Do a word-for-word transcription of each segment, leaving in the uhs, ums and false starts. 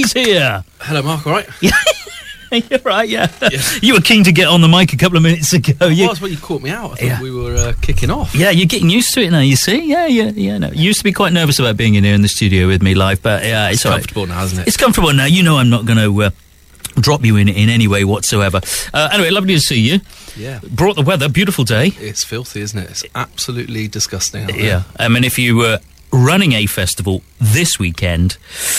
is here. Hello, Mark, all right? Yeah. You're right, yeah. yeah. You were keen to get on the mic a couple of minutes ago. Well, You, that's what you caught me out. I thought Yeah. we were uh, kicking off. yeah, you're getting used to it now, you see? Yeah, yeah, yeah. No. You used to be quite nervous about being in here in the studio with me live, but yeah, it's, It's all right. comfortable now, isn't it? It's comfortable now. You know I'm not going to uh, drop you in in any way whatsoever. Uh, anyway, lovely to see you. Yeah. Brought the weather, beautiful day. It's filthy, isn't it? It's absolutely disgusting out there. Yeah, I mean, if you were running a festival this weekend,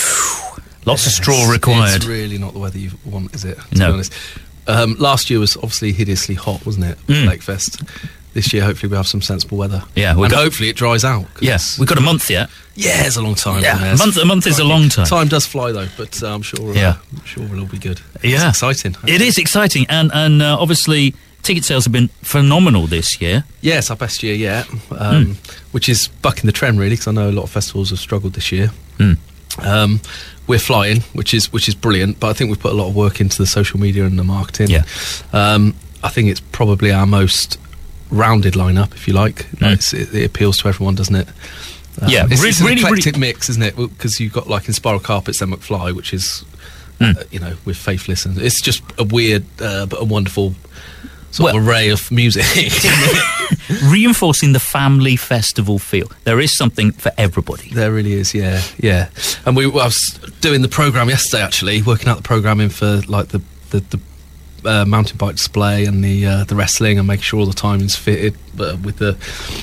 lots of straw It's- required. It's really not the weather you want, is it? To No. be honest. Um, last year was obviously hideously hot, wasn't it? Mm. Lakefest. This year, hopefully, we'll have some sensible weather. Yeah, we've and got- hopefully it dries out. 'cause Yes, we've got a month yet. Yeah, it's a long time. Yeah, isn't it? a month- a month is a long time. Time does fly, though, but uh, I'm sure. Uh, Yeah. I'm sure it'll all be good. Yeah. It's exciting. It is exciting, and and uh, obviously ticket sales have been phenomenal this year. Yeah, it's our best year yet, um, Mm. which is bucking the trend really, because I know a lot of festivals have struggled this year. Mm. Um, we're flying, which is which is brilliant, but I think we've put a lot of work into the social media and the marketing. Yeah. Um, I think it's probably our most rounded lineup, if you like. Mm. It's, it, it appeals to everyone, doesn't it? Um, Yeah, it's, re- it's an really, eclectic really- mix, isn't it? Because you've got like in Spiral Carpets, then McFly, which is Mm. uh, you know, with Faithless, and it's just a weird uh, but a wonderful sort Well- of array of music. Reinforcing the family festival feel. There is something for everybody. There really is, yeah, yeah. And we, I was doing the program yesterday, actually, working out the programming for like the the, the uh, mountain bike display and the uh, the wrestling, and making sure all the timing's fitted uh, with the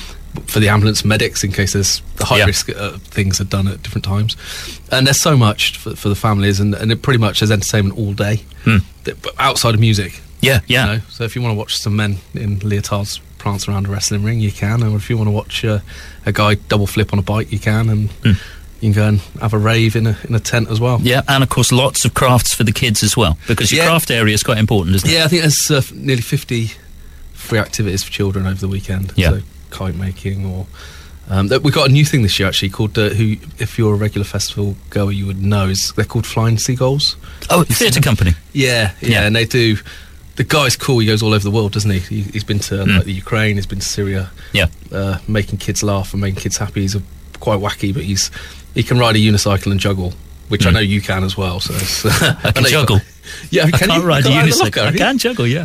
for the ambulance medics in case there's the high Yeah. risk uh, things are done at different times. And there's so much for, for the families, and, and it pretty much is entertainment all day, Hmm. that, but outside of music. Yeah, yeah. You know? So if you want to watch some men in leotards prance around a wrestling ring, you can. Or if you want to watch uh, a guy double flip on a bike, you can. And Mm. you can go and have a rave in a in a tent as well. Yeah, and of course lots of crafts for the kids as well, because your Yeah. craft area is quite important, isn't it? Yeah, I think there's uh, f- nearly fifty free activities for children over the weekend. Yeah. So kite making or... Um, that- we've got a new thing this year, actually, called, uh, who, if you're a regular festival goer, you would know, is they're called Flying Seagulls. Oh, You've seen theatre them? company. Yeah, yeah, Yeah. and they do... The guy's cool, he goes all over the world, doesn't he? he he's been to Mm. like, the Ukraine, he's been to Syria, Yeah. uh, making kids laugh and making kids happy. He's a, quite wacky, but he's he can ride a unicycle and juggle, which I Mm. know you can as well. So it's, I can know you've juggle. got- yeah, I can can't you? ride a You can't unicycle. locker, I have you? can juggle, yeah.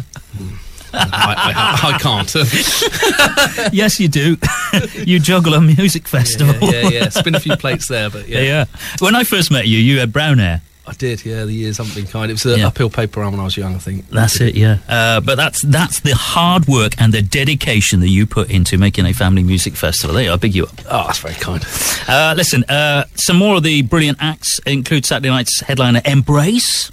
I, I, I can't. Yes, you do. You juggle a music festival. yeah, yeah, yeah. Spin a few plates there, but yeah. Yeah. When I first met you, you had brown hair. I did. Yeah, the years haven't been kind. It was an Yeah. uphill paper round when I was young, I think. That's it, yeah. Uh, but that's that's the hard work and the dedication that you put into making a family music festival. There you are, big you up. Oh, that's very kind. Uh, listen, uh, some more of the brilliant acts include Saturday night's headliner Embrace.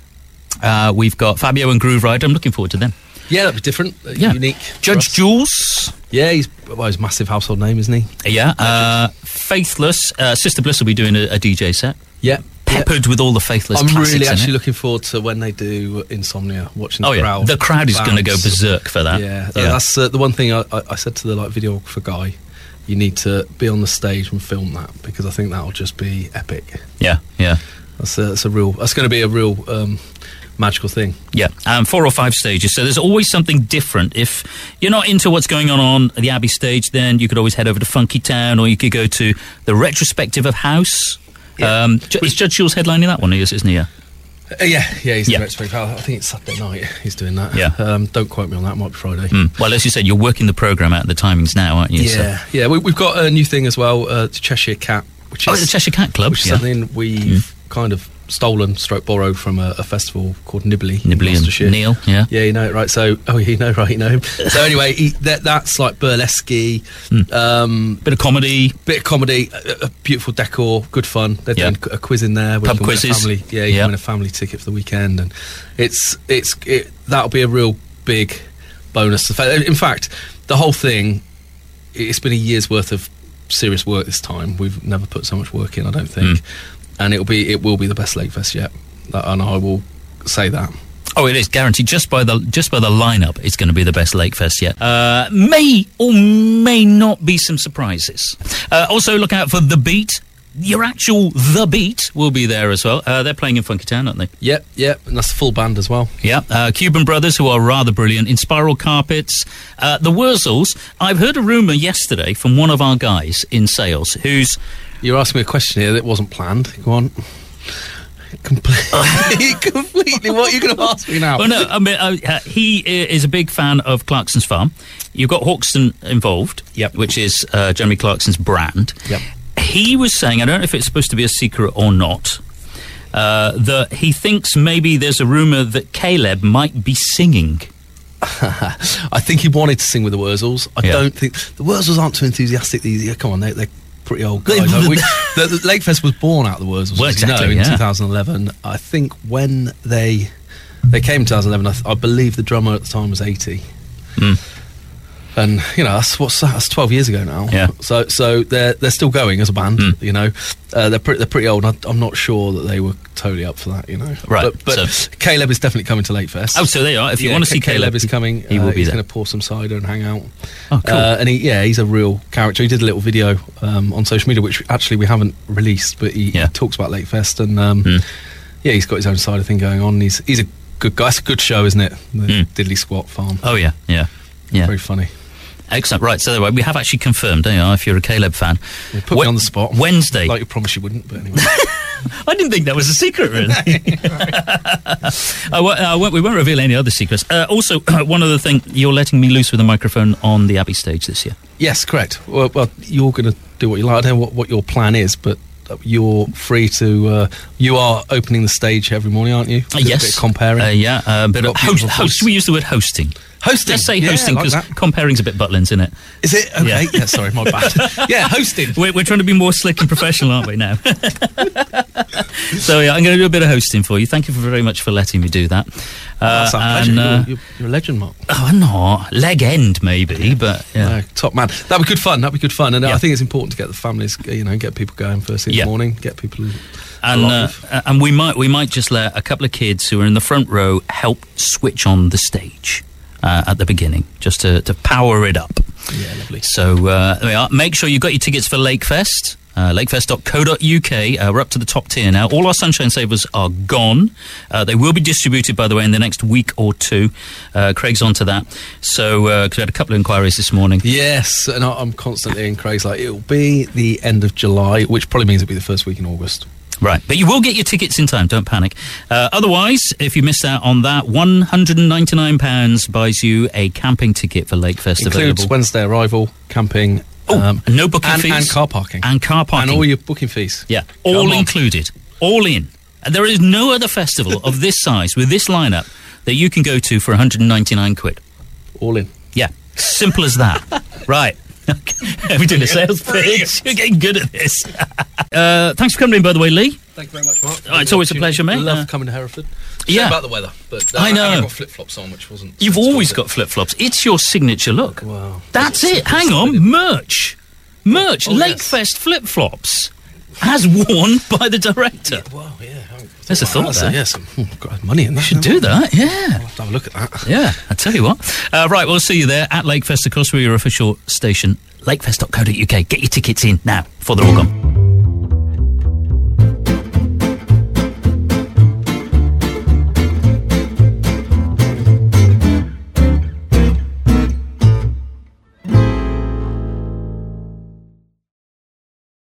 Uh, we've got Fabio and Groove Rider. I'm looking forward to them. Yeah, that'd be different. Uh, Yeah. Unique. for Judge us. Jules. Yeah, he's well, he's a massive household name, isn't he? Yeah. Uh, Faithless. Uh, Sister Bliss will be doing a, a D J set. Yeah. Peppered with all the Faithless I'm classics really in actually it. looking forward to when they do Insomnia, watching the Oh, yeah. crowd. The crowd is going to go bounce. berserk for that. Yeah, th- that's uh, the one thing I, I, I said to the like videographer guy. You need to be on the stage and film that, because I think that'll just be epic. Yeah, yeah. That's a, that's a real. That's going to be a real um, magical thing. Yeah, um, four or five stages, so there's always something different. If you're not into what's going on on the Abbey stage, then you could always head over to Funky Town, or you could go to the retrospective of House. Yeah. Um, Ju- is Judge Jules headlining that one, isn't he? Yeah. Uh, yeah, yeah, he's Yeah. doing it. I think it's Saturday night. He's doing that. Yeah. Um, don't quote me on that. It might be Friday. Mm. Well, as you said, you're working the programme out, the timings now, aren't you? Yeah, So. yeah. We, we've got a new thing as well, uh, the Cheshire Cat, which Oh, is the Cheshire Cat Club. which is yeah. something we've kind of stolen, stroke borrowed from a, a festival called Nibley, in Nibley Gloucestershire. and Neil, yeah. Yeah, you know it, right? So, oh, you know, right, you know him. So anyway, he, that, that's like burlesque, Mm. um, Bit of comedy. bit of comedy, a, a beautiful decor, good fun. They're Yeah. doing a quiz in there. where Pub you can win a quizzes. Family, yeah, you Yeah. can win a family ticket for the weekend, and it's it's it, that'll be a real big bonus. In fact, the whole thing, it's been a year's worth of serious work this time. We've never put so much work in, I don't think, Mm. and it'll be it will be the best Lakefest yet, that, and I will say that. Oh, it is guaranteed. Just by the just by the lineup, it's going to be the best Lakefest yet. Uh, may or may not be some surprises. Uh, also, look out for The Beat. Your actual The Beat will be there as well. Uh, they're playing in Funky Town, aren't they? Yep, yep, and that's the full band as well. Yeah. Uh, Cuban Brothers, who are rather brilliant. In Spiral Carpets. Uh, the Wurzels. I've heard a rumour yesterday from one of our guys in sales who's... You're asking me a question here that wasn't planned. Go on. Completely, completely. What are you going to ask me now? Well, no, I mean, uh, uh, he i- is a big fan of Clarkson's Farm. You've got Hawkston involved, Yep. which is uh, Jeremy Clarkson's brand. Yep. He was saying, I don't know if it's supposed to be a secret or not, uh, that he thinks maybe there's a rumour that Caleb might be singing. I think he wanted to sing with the Wurzels. I Yeah. don't think the Wurzels aren't too enthusiastic. These, yeah, come on, they, they're pretty old guys. They- Like, we, the, the Lakefest was born out of the Wurzels, Well, as you know, exactly, in yeah. two thousand eleven. I think when they they came in two thousand eleven, I, th- I believe the drummer at the time was eighty. Mm. And you know that's what's that? That's twelve years ago now. Yeah. So so they're they're still going as a band. Mm. You know, uh, they're pretty they're pretty old. I, I'm not sure that they were totally up for that. You know. Right, But, but so- Caleb is definitely coming to Lakefest. Oh, so there you are. If you Yeah, want to see Caleb, Caleb, is coming. he uh, will be he's there. going to pour some cider and hang out. Oh, cool. Uh, and he, yeah, he's a real character. He did a little video um, on social media, which actually we haven't released, but he, Yeah. he talks about Lakefest, and um, Mm. yeah, he's got his own side of thing going on. He's he's a good guy. It's a good show, isn't it? The Mm. Diddley Squat Farm. Oh, yeah, yeah. Yeah. Very funny. Excellent. Right, so anyway, we have actually confirmed, don't you, if you're a Caleb fan. You put We- me on the spot. Wednesday. Like you promised you wouldn't, but anyway. I didn't think that was a secret, really. I won't, I won't, we won't reveal any other secrets. Uh, also, one other thing, you're letting me loose with a microphone on the Abbey stage this year. Yes, correct. Well, well you're going to do what you like. I don't know what, what your plan is, but you're free to. Uh, you are opening the stage every morning, aren't you? Uh, Just yes. A bit of comparing. Uh, yeah, a bit of Got host, beautiful host. voice. We use the word hosting. Hosting. Let's say Yeah, hosting, I like because that. comparing's a bit Butlins, isn't it? Is it? Okay. Yeah. Yeah, sorry, my bad. Yeah, hosting. We're, we're trying to be more slick and professional, aren't we, now? So, yeah, I'm going to do a bit of hosting for you. Thank you for very much for letting me do that. Uh, That's our and, pleasure. uh, you're, you're, you're a legend, Mark. oh, I'm not. Leg end, maybe, but, yeah. No, top man. That'd be good fun. That'd be good fun. And Yeah. I think it's important to get the families, you know, get people going first thing Yeah. in the morning, get people And uh, alive. uh, and we might we might just let a couple of kids who are in the front row help switch on the stage uh, at the beginning, just to, to power it up. Yeah, lovely. So uh, there we are. Make sure you've got your tickets for Lakefest. Uh, lakefest dot co dot uk. Uh, we're up to the top tier now. All our Sunshine Savers are gone. Uh, they will be distributed, by the way, in the next week or two. Uh, Craig's onto that. So, because we had a couple of inquiries this morning. Yes, and I- I'm constantly in craze. Like, it'll be the end of July, which probably means it'll be the first week in August. Right, but you will get your tickets in time, don't panic. Uh, otherwise, if you missed out on that, one hundred ninety-nine pounds buys you a camping ticket for Lakefest Includes available. Wednesday arrival, camping, Oh, um, no booking and, fees. and car parking. And car parking. And all your booking fees. Yeah, Come all on. included. All in. And there is no other festival of this size, with this lineup, that you can go to for one hundred ninety-nine quid. All in. Yeah, simple as that. Right. Okay. We're doing a sales pitch. You're getting good at this. uh, thanks for coming in, by the way, Lee. Thank you very much, Mark. Oh, it's always a pleasure, mate. Love Uh, coming to Hereford. yeah. Shame about the weather, but uh, I know. I got flip flops on, which wasn't. You've sensible, always was got it? flip-flops. It's your signature look. Wow. That's It's it. Hang on. Merch. Merch. Oh, yes. Lakefest flip-flops. As worn by the director. Wow, yeah. There's a thought there. Yeah, some hmm, got money in that. Should do that, yeah. I'll have to have a look at that. Yeah, I tell you what. Uh, right, we'll see you there at Lakefest, of course, we're your official station. lakefest dot co dot uk. Get your tickets in now before they're all gone.